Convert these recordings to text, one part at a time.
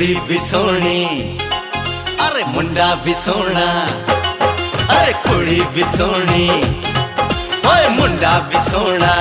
कुड़ी भी सोनी, अरे मुंडा भी सोना, अरे कुड़ी भी सोनी, ओए मुंडा भी सोना।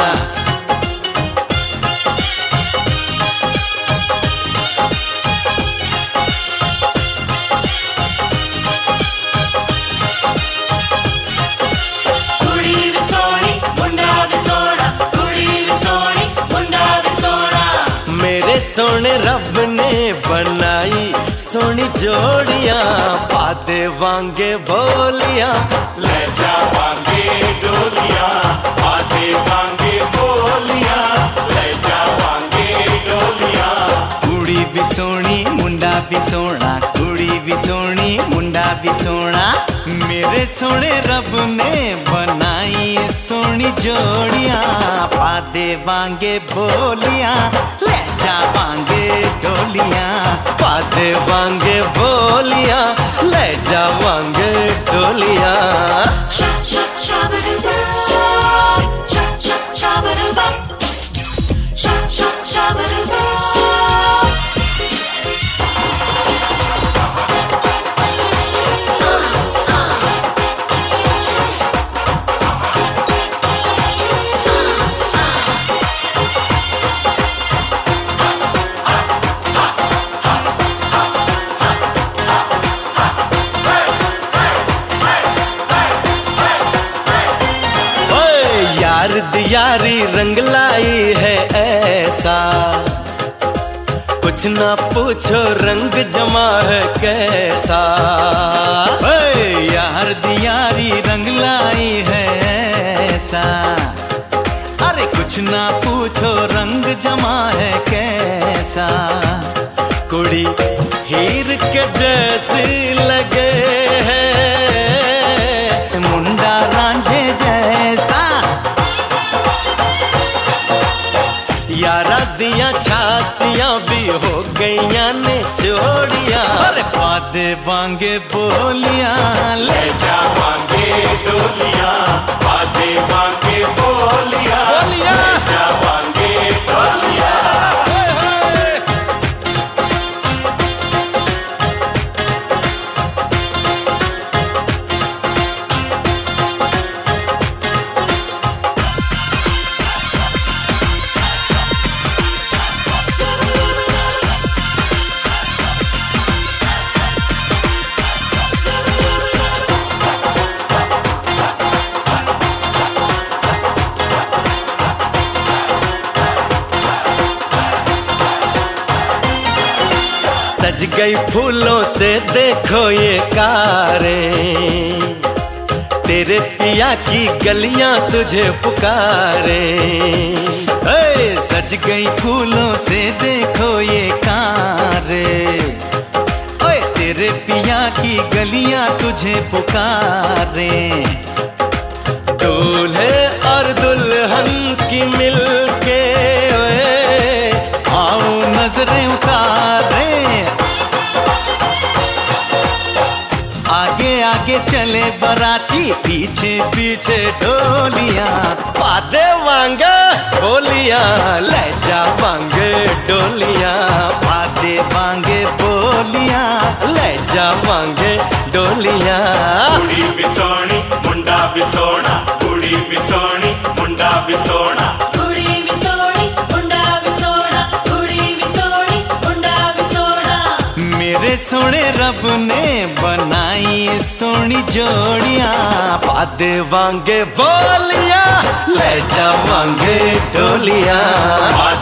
सोने रब ने बनाई सोनी जोड़ियां, पादे वांगे बोलियां, ले जा वांगे डोलियां, पादे वांगे बोलियां, ले जा वांगे डोलियां। कुड़ी भी सोनी मुंडा भी सोना, कुड़ी भी सोनी मुंडा भी सोना। मेरे सोने रब ने बनाई सोनी जोड़ियां, पादे वांगे बोलियां, ले जा वांगे डोलियां, पादे वांगे बोलियां, ले जा वांगे डोलियां। यारी रंग लाई है ऐसा, कुछ ना पूछो रंग जमा है कैसा। यार दियारी रंग लाई है ऐसा, अरे कुछ ना पूछो रंग जमा है कैसा। कुड़ी हीर के जैसी लगे है, मुंडा रांझे जैसा। यारा दिया छातियां भी हो गईयां ने चोड़ियां, अरे पादे वांगे बोलियां, ले जा वांगे डोलियां, पादे वांगे बोलियां, ले जा वांगे डोलियां। सज गई फूलों से देखो ये कारें, तेरे पिया की गलियां तुझे पुकारें। सज गई फूलों से देखो ये कारें, ओए तेरे पिया की गलियां तुझे पुकारें। दूल्हे और दुल्हन की मिलके आओ नजरें उतारे, आगे आगे चले बराती, पीछे पीछे डोलियां, पादे वांगे बोलियां, ले जा वांगे डोलियां, पादे वांगे बोलियां, ले जा वांगे डोलियां। कुड़ी भी सोनी मुंडा भी सोना, कुड़ी भी सोनी मुंडा भी सोना, कुड़ी भी सोनी मुंडा भी सोना, कुड़ी भी सोनी मुंडा भी सोना। मेरे सोने रब ने बनाई सोनी जोड़ियां, पादे वांगे बोलियां, ले जा वांगे डोलियां।